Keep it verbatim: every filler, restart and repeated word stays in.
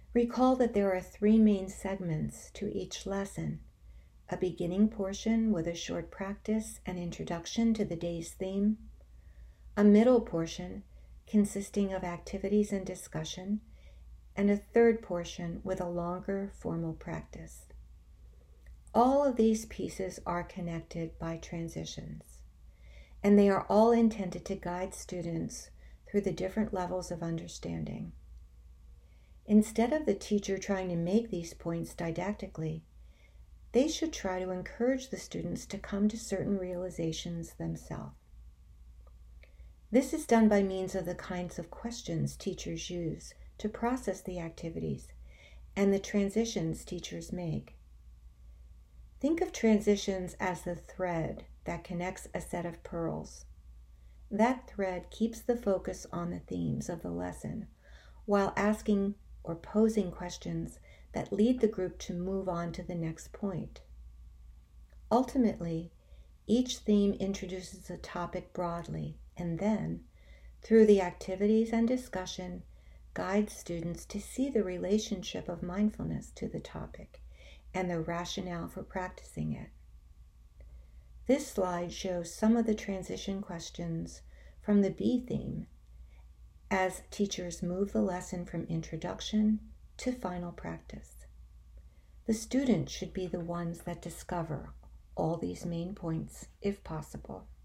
Recall that there are three main segments to each lesson: a beginning portion with a short practice and introduction to the day's theme, a middle portion consisting of activities and discussion, and a third portion with a longer formal practice. All of these pieces are connected by transitions, and they are all intended to guide students through the different levels of understanding. Instead of the teacher trying to make these points didactically, they should try to encourage the students to come to certain realizations themselves. This is done by means of the kinds of questions teachers use to process the activities and the transitions teachers make. Think of transitions as the thread that connects a set of pearls. That thread keeps the focus on the themes of the lesson while asking or posing questions that lead the group to move on to the next point. Ultimately, each theme introduces a topic broadly and then, through the activities and discussion, guides students to see the relationship of mindfulness to the topic and the rationale for practicing it. This slide shows some of the transition questions from the B theme as teachers move the lesson from introduction to final practice. The students should be the ones that discover all these main points if possible.